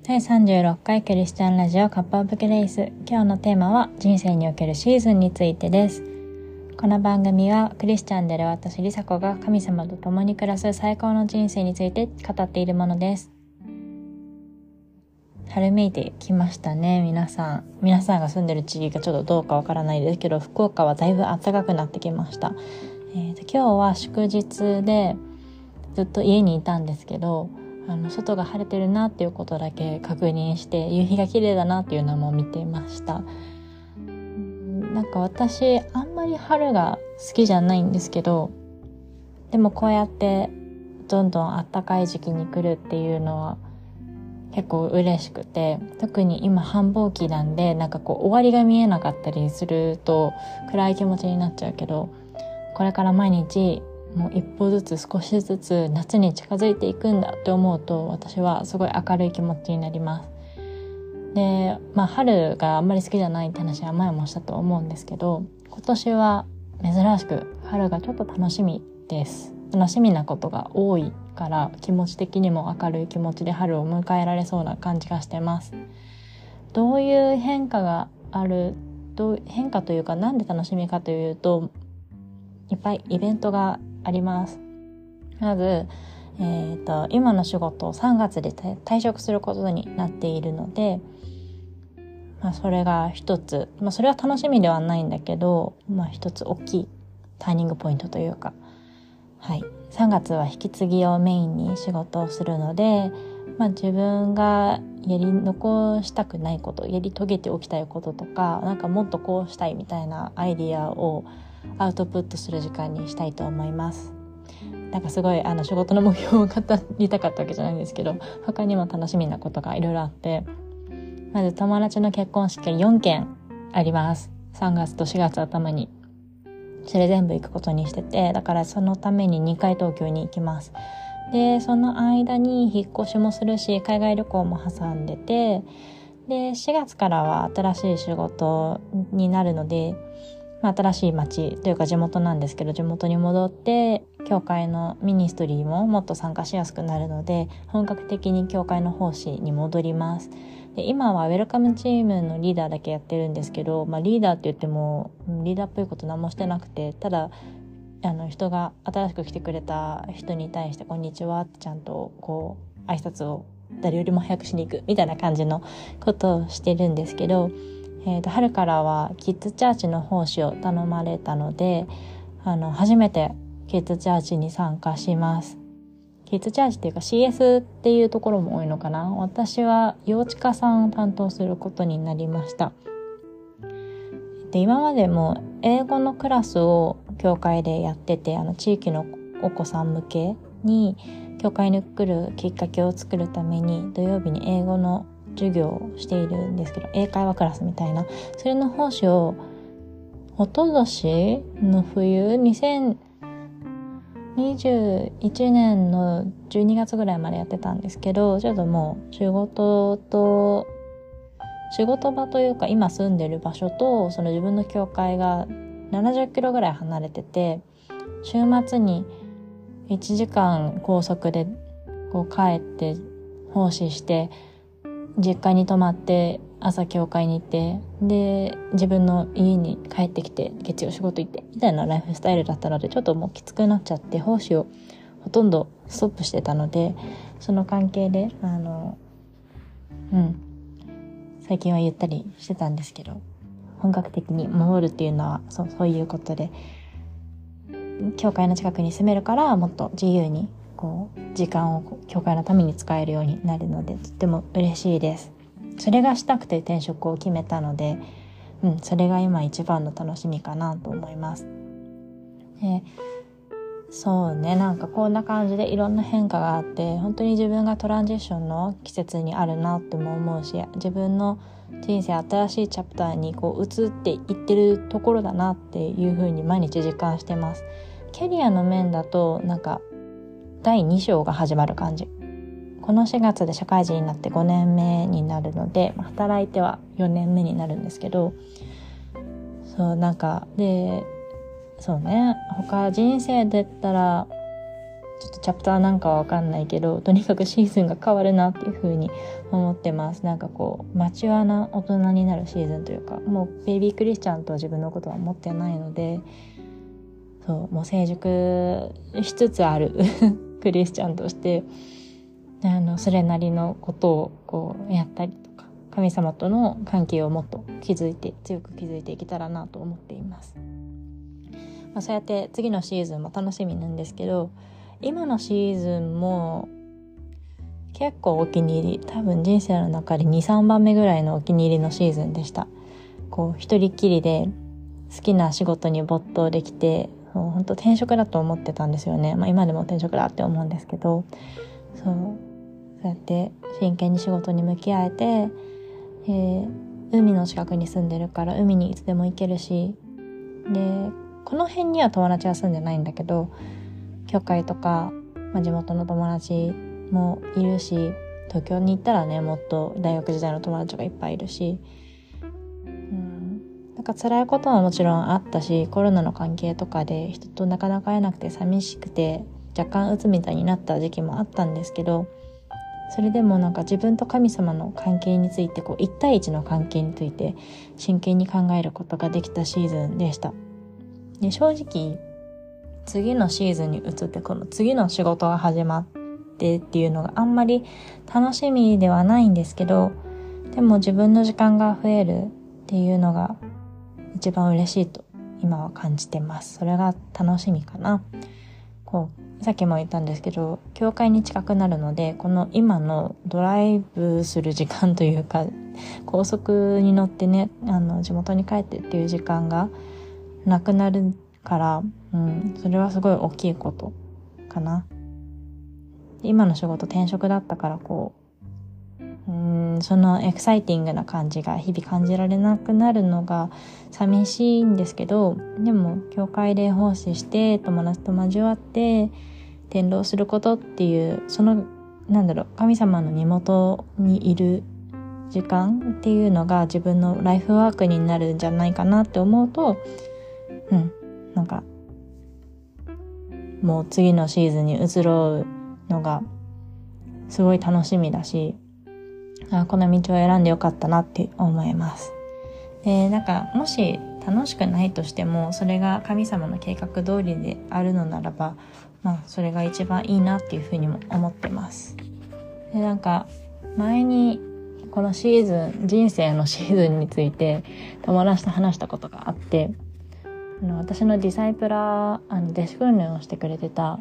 第36回クリスチャンラジオカップオブグレイス。今日のテーマは人生におけるシーズンについてです。この番組はクリスチャンである私リサ子が神様と共に暮らす最高の人生について語っているものです。春めいてきましたね。皆さんが住んでる地域がちょっとどうかわからないですけど、福岡はだいぶ暖かくなってきました。今日は祝日でずっと家にいたんですけど、外が晴れてるなっていうことだけ確認して、夕日が綺麗だなっていうのも見ていました。なんか私あんまり春が好きじゃないんですけど、でもこうやってどんどん暖かい時期に来るっていうのは結構嬉しくて、特に今繁忙期なんで、なんかこう終わりが見えなかったりすると暗い気持ちになっちゃうけど、これから毎日もう一歩ずつ少しずつ夏に近づいていくんだって思うと、私はすごい明るい気持ちになります。で、春があんまり好きじゃないって話は前もしたと思うんですけど、今年は珍しく春がちょっと楽しみです。楽しみなことが多いから気持ち的にも明るい気持ちで春を迎えられそうな感じがしてます。どういう変化がある、変化というかなんで楽しみかというと、いっぱいイベントがあります。まず、今の仕事を3月で退職することになっているので、それが一つ、それは楽しみではないんだけど、一つ大きいターニングポイントというか、3月は引き継ぎをメインに仕事をするので、自分がやり残したくないこと、やり遂げておきたいこととか、なんかもっとこうしたいみたいなアイディアをアウトプットする時間にしたいと思います。なんかすごい仕事の目標を語りたかったわけじゃないんですけど、他にも楽しみなことがいろいろあって、まず友達の結婚式が4件あります。3月と4月頭に。それ全部行くことにしてて、だからそのために2回東京に行きます。で、その間に引っ越しもするし、海外旅行も挟んでて、で、4月からは新しい仕事になるので、新しい町というか地元なんですけど、地元に戻って教会のミニストリーももっと参加しやすくなるので、本格的に教会の奉仕に戻ります。で、今はウェルカムチームのリーダーだけやってるんですけど、リーダーって言ってもリーダーっぽいこと何もしてなくて、ただ人が新しく来てくれた人に対してこんにちはってちゃんとこう挨拶を誰よりも早くしに行くみたいな感じのことをしてるんですけど、春からはキッズチャーチの奉仕を頼まれたので、初めてキッズチャーチに参加します。キッズチャーチっていうか CS っていうところも多いのかな。私は幼稚科さんを担当することになりました。で、今までも英語のクラスを教会でやってて、地域のお子さん向けに教会に来るきっかけを作るために土曜日に英語の授業をしているんですけど、英会話クラスみたいな、それの奉仕を一昨年の冬、2021年の12月ぐらいまでやってたんですけど、ちょっともう仕事場というか今住んでる場所とその自分の教会が70キロぐらい離れてて、週末に1時間高速でこう帰って奉仕して、実家に泊まって朝教会に行って、で自分の家に帰ってきて月曜仕事行ってみたいなライフスタイルだったので、ちょっともうきつくなっちゃって奉仕をほとんどストップしてたので、その関係で最近はゆったりしてたんですけど、本格的に戻るっていうのはそういうことで、教会の近くに住めるからもっと自由にこう時間を教会のために使えるようになるので、とっても嬉しいです。それがしたくて転職を決めたので、それが今一番の楽しみかなと思います。そうね、なんかこんな感じでいろんな変化があって、本当に自分がトランジションの季節にあるなっても思うし、自分の人生新しいチャプターにこう移っていってるところだなっていう風に毎日実感してます。キャリアの面だとなんか第2章が始まる感じ。この4月で社会人になって5年目になるので、働いては4年目になるんですけど、他人生で言ったらちょっとチャプターなんかは分かんないけど、とにかくシーズンが変わるなっていう風に思ってます。なんかこうマチュアな大人になるシーズンというか、もうベイビークリスチャンと自分のことは思ってないので、そうもう成熟しつつあるクリスチャンとしてそれなりのことをこうやったりとか、神様との関係をもっと強く築いていけたらなと思っています。そうやって次のシーズンも楽しみなんですけど、今のシーズンも結構お気に入り、多分人生の中で 2,3 番目ぐらいのお気に入りのシーズンでした。こう一人っきりで好きな仕事に没頭できて、本当転職だと思ってたんですよね。今でも転職だって思うんですけど、そうやって真剣に仕事に向き合えて、海の近くに住んでるから海にいつでも行けるし、でこの辺には友達は住んでないんだけど、教会とか、地元の友達もいるし、東京に行ったらね、もっと大学時代の友達がいっぱいいるし、なんか辛いことはもちろんあったし、コロナの関係とかで人となかなか会えなくて寂しくて若干鬱みたいになった時期もあったんですけど、それでもなんか自分と神様の関係について、こう1対1の関係について真剣に考えることができたシーズンでした。で、正直次のシーズンに移って、この次の仕事が始まってっていうのがあんまり楽しみではないんですけど、でも自分の時間が増えるっていうのが一番嬉しいと今は感じてます。それが楽しみかな。こうさっきも言ったんですけど、教会に近くなるので、この今のドライブする時間というか、高速に乗ってね、地元に帰ってっていう時間がなくなるから、それはすごい大きいことかな。今の仕事転職だったから、こうそのエキサイティングな感じが日々感じられなくなるのが寂しいんですけど、でも教会で奉仕して友達と交わって伝道することっていう、その神様の身元にいる時間っていうのが自分のライフワークになるんじゃないかなって思うと、なんかもう次のシーズンに移ろうのがすごい楽しみだし、この道を選んでよかったなって思います。で、もし楽しくないとしても、それが神様の計画通りであるのならば、それが一番いいなっていうふうにも思ってます。で、前にこのシーズン、人生のシーズンについて友達と話したことがあって、私のディサイプラー弟子訓練をしてくれてた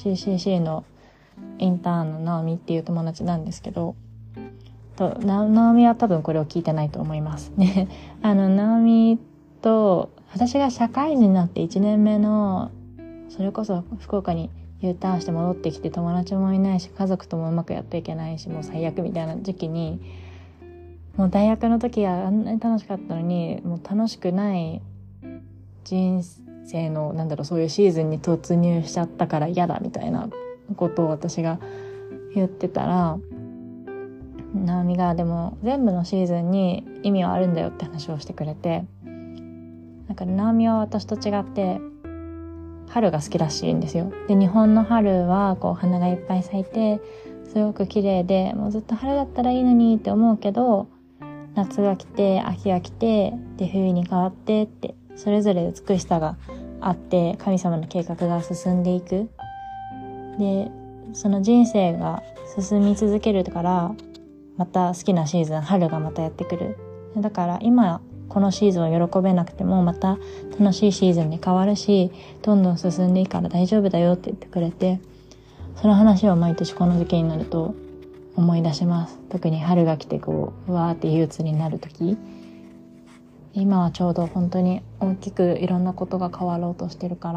CCC のインターンのナオミっていう友達なんですけど、ナオミは多分これを聞いてないと思いますね。ナオミと私が社会人になって1年目の、それこそ福岡に U ターンして戻ってきて、友達もいないし家族ともうまくやっていけないし、もう最悪みたいな時期に、もう大学の時はあんなに楽しかったのに、もう楽しくない人生のそういうシーズンに突入しちゃったから嫌だみたいなことを私が言ってたら、ナオミがでも全部のシーズンに意味はあるんだよって話をしてくれて、ナオミは私と違って春が好きらしいんですよ。で、日本の春はこう花がいっぱい咲いてすごく綺麗で、もうずっと春だったらいいのにって思うけど、夏が来て秋が来て、で冬に変わってって、それぞれ美しさがあって神様の計画が進んでいく。で、その人生が進み続けるから、また好きなシーズン、春がまたやってくる。だから今このシーズンを喜べなくても、また楽しいシーズンに変わるし、どんどん進んでいいから大丈夫だよって言ってくれて、その話を毎年この時期になると思い出します。特に春が来てこううわーって憂鬱になる時、今はちょうど本当に大きくいろんなことが変わろうとしてるから、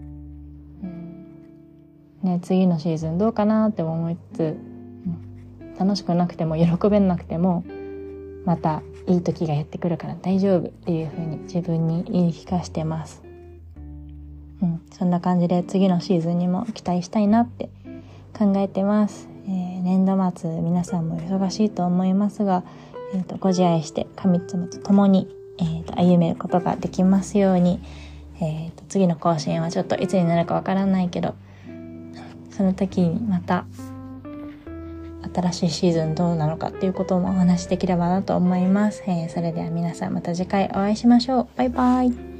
次のシーズンどうかなって思いつつ、楽しくなくても喜べなくてもまたいい時がやってくるから大丈夫っていう風に自分に言い聞かしてます。そんな感じで次のシーズンにも期待したいなって考えてます。年度末皆さんも忙しいと思いますが、ご自愛して神様と共に、歩めることができますように、次の更新はちょっといつになるかわからないけど、 その時にまた新しいシーズンどうなのかっていうこともお話しできればなと思います。それでは皆さんまた次回お会いしましょう。バイバイ。